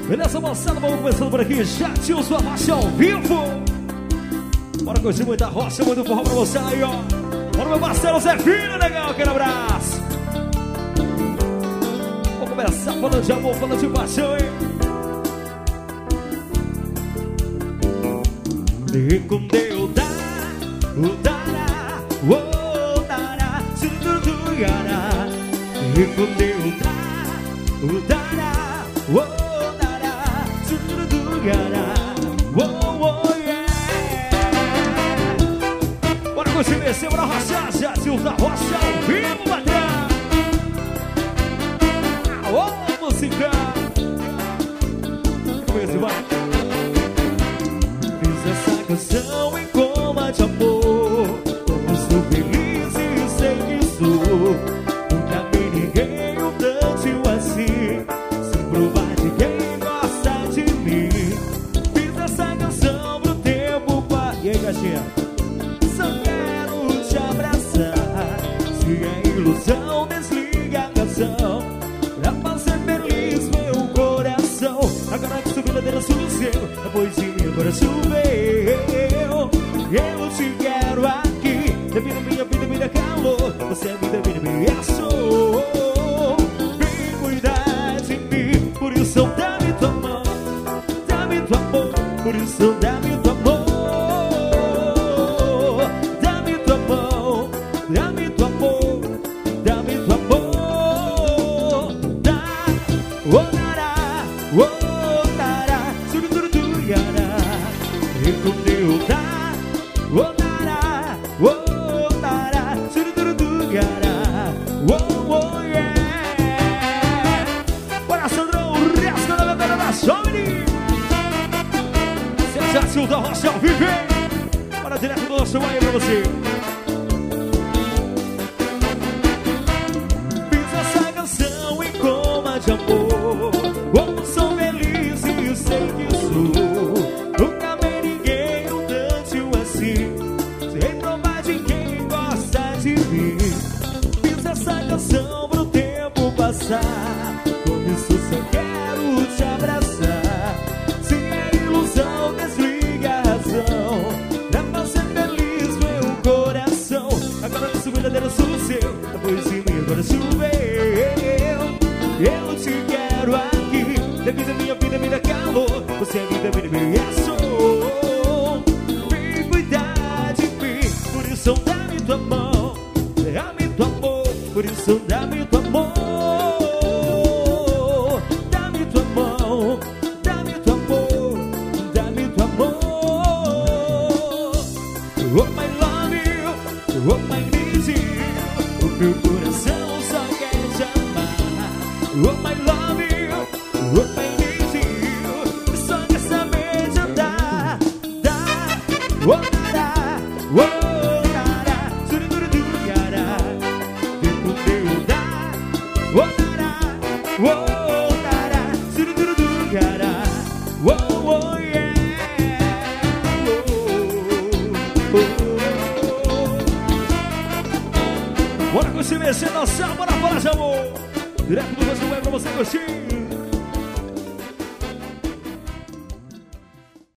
Beleza, moçada, vamos começando por aqui. Já tinha sua marcha ao vivo. Bora curtir muita rocha, muito forró pra você aí, ó. Bora, meu parceiro Zé Filho, legal, aquele abraço. Vamos começar falando de amor, falando de paixão, hein? E com Deus dá, o dará, o dará, tudo dará. E com Deus dá, o dará, o dará, tudo dará. Bora continuar, se bora rocha, já se usa rocha ao vivo, patrão. Ô, música. Começa, vai. Canção em coma de amor, como sou feliz e sei que sou. Nunca vi ninguém um tanto assim, sem provar de quem gosta de mim. Fiz essa canção pro tempo pra... E aí, gatinha? Só quero te abraçar. Se é ilusão, desliga a canção pra fazer feliz meu coração. Agora que sou verdadeiro sossego, depois de mim agora choveu. Eu te quero aqui, defina minha vida, me dá calor. Você é vida, minha sou. Vem cuidar de mim, por isso dá-me tua mão, dá-me tua mão, por isso dá-me tua mão, dá-me tua mão, dá-me tua mão, dá-me tua mão, dá, o dará, tudo dará, e com Deus dá. Oh, dará, tudo dará, oh, yeah. Bora, Sandrão, o resto da galera da Jovem. Você já se usa rocha ao vivo, hein? Bora direto do nosso aí pra você. Fiz essa canção em coma de amor, como sou feliz e sei que sou. Nunca vi ninguém um tanto assim, sem provar de quem gosta de mim. Fiz essa canção pro tempo passar, com isso só quero te abraçar. Se é ilusão, desliga a razão pra fazer feliz meu coração. Agora que sou verdadeiro sossego, depois de mim agora choveu. Eu te quero aqui, devido a minha vida, me dá calor. Você é vida, minha sou. Vem cuidar de mim, por isso dá-me tua mão, dá-me tua amor, por isso dá-me tua amor, dá-me tua mão, dá-me tua amor, dá-me tua amor. Oh, my love you, oh, my need you, o meu coração só quer te amar. Oh, my love you, oh, my need you, só quer saber de andar, dar, oh, dará, oh, dará, tudo dará, e com Deus dá, oh, dará, tudo dará, oh, yeah, Bora curtir, mexer, dançar, bora falar de amor. Direto do Brasil é pra você curtir.